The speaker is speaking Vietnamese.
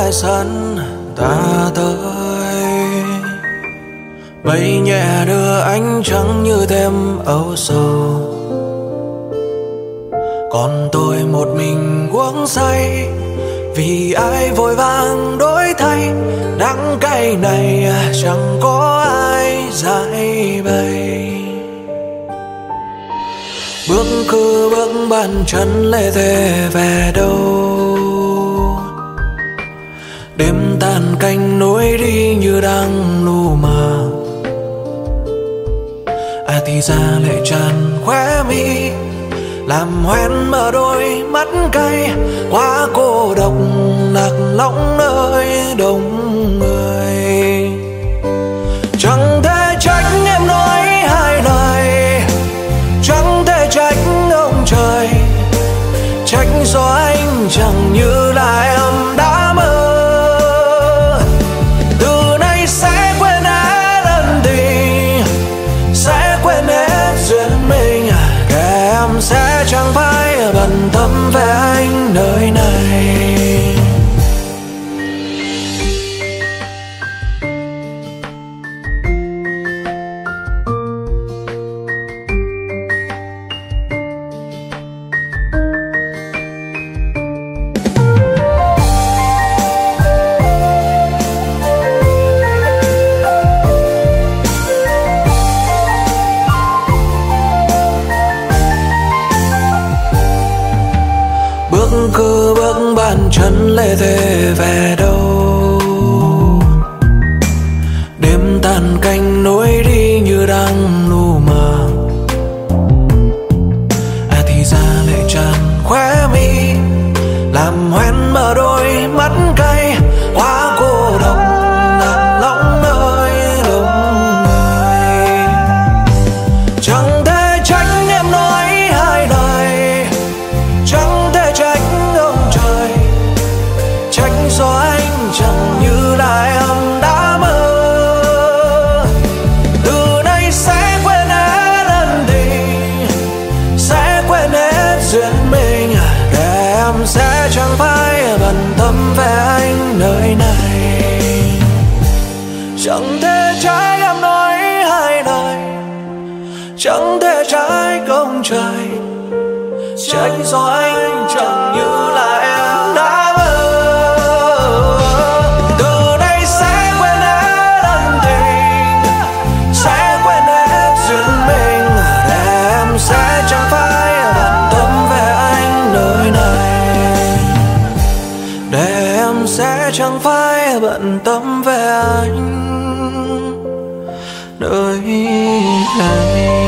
ngoài sân ta tới, mây nhẹ đưa ánh trắng như thêm âu sầu. Còn tôi một mình uống say, vì ai vội vàng đổi thay. Đắng cay này chẳng có ai giải bày. Bước cứ bước bàn chân lê thế về đâu. Đêm tàn canh nối đi như đang lu mờ. Thì ra lệ tràn khóe mi, làm hoen mở đôi mắt cay. Quá cô độc lạc lõng nơi đông người. Chẳng thể trách em nói hai lời, chẳng thể trách ông trời, trách do anh chẳng như là em đã mơ. Từ nay sẽ quên hết ân tình, sẽ quên hết duyên mình. Kẻ em sẽ chẳng phải bận tâm về anh nơi này. Cứ bước bàn chân lê thế về đâu. Đêm tàn canh nối đi như đang lu mờ. Thì ra lệ tràn khóe mi, làm hoen mở đôi mắt cay. Quá cô độc lạc lõng nơi đông người. Chẳng thể trách em nói hai lời, chẳng thể trách do anh chẳng như là em đã mơ. Từ nay sẽ quên hết ân tình, sẽ quên hết duyên mình. Để em sẽ chẳng phải bận tâm về anh nơi này. Chẳng thể trách em nói hai lời, chẳng thể trách ông trời, trách do anh chẳng như là em đã mơ. Sẽ chẳng phải bận tâm về anh nơi này. Để em sẽ chẳng phải bận tâm về anh nơi này.